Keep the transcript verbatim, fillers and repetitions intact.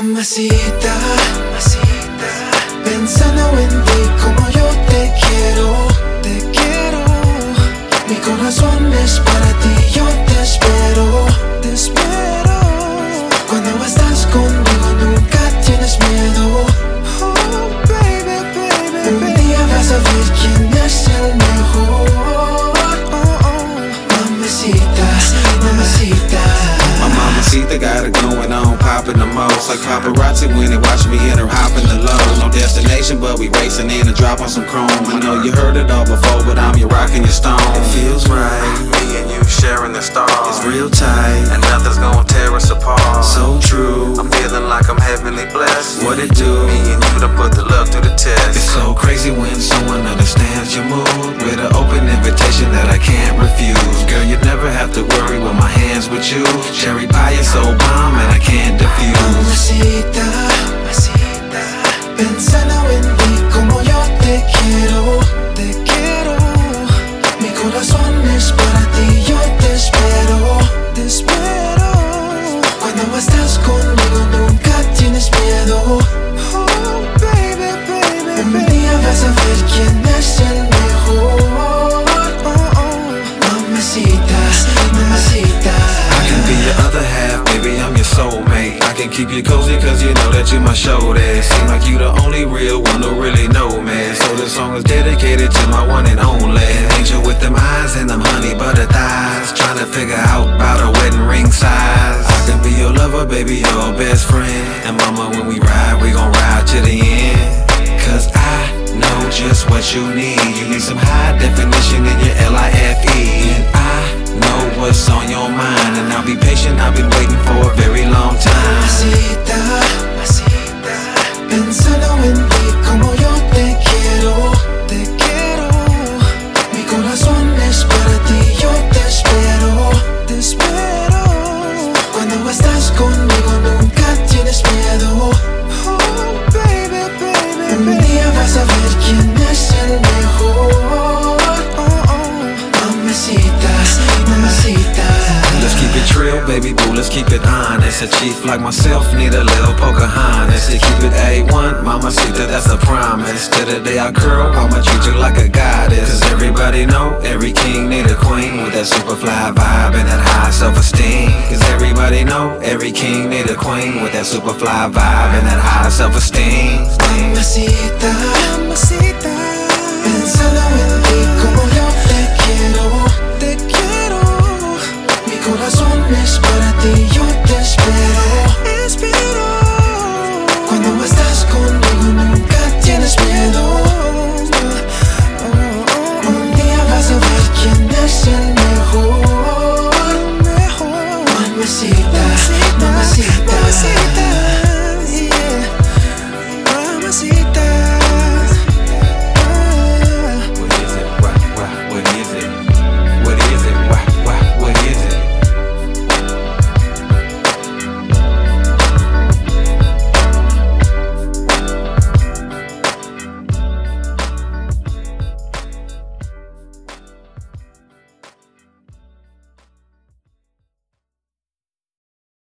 Mamacita, mamacita, pensando en ti como yo te quiero, te quiero. Mi corazón es para ti, yo te espero, te espero. Cuando estás conmigo nunca tienes miedo. Oh, baby, baby, un día vas a ver quién es el mejor. Oh, oh, mamacita, mamacita. My mamacita got it going on, popping the most. Like paparazzi when they watch me in her hopping the low. No destination, but we racing in and drop on some chrome. I know you heard it all before, but I'm your rock and your stone. It feels right, me and you sharing the stars. it's real tight, And nothing's gonna tear us apart. so true. I'm feeling like I'm heavenly blessed. What it do? Me and you done put the love through the test. It's so crazy when someone understands your mood, with an open invitation that I can't refuse. Girl, you never have to worry when my hands with you. Cherry pie is so bomb and I can't diffuse. Mamacita, mamacita, pensando en ti como yo te quiero, te quiero. Mi corazón es para ti, yo te espero, te espero. Cuando estás conmigo nunca tienes miedo. Oh, baby, baby, un día vas a ver quién es el mejor. Oh, oh, mamacita, mamacita. I can be your other half, baby, I'm your soulmate. I can keep you cozy cause you know that you my shoulder. Seem like you the only real one who really know me. So this song is dedicated to my one and only. An angel with them eyes and them honey butter thighs, trying to figure out about a wedding ring size. I can be your lover, baby, your best friend. And mama, when we ride, we gon' ride to the end. Cause I know just what you need. You need some high definition in your L I F E. And I know what's on your mind, and I'll be patient, I've been waiting for a very long time. Mamacita, mamacita, pensando en ti como yo te quiero, te quiero. Mi corazón es para ti, yo te espero, te espero. Cuando estás conmigo nunca tienes miedo. Oh, baby, baby, un día vas a ver quién es el mejor. Oh, oh, mamacita, mamacita. Let's keep it real, baby boo, let's keep it honest. A chief like myself need a little Pocahontas. To keep it A one, mamacita, that's a promise. To the day I curl, I'ma treat you like a goddess. Cause everybody know, every king need a queen with that super fly vibe and that high self-esteem. Cause everybody know, every king need a queen with that super fly vibe and that high self-esteem. Mamacita, mamacita, pensando en ti como yo te quiero, te quiero. Mi corazón es para ti, yo te espero.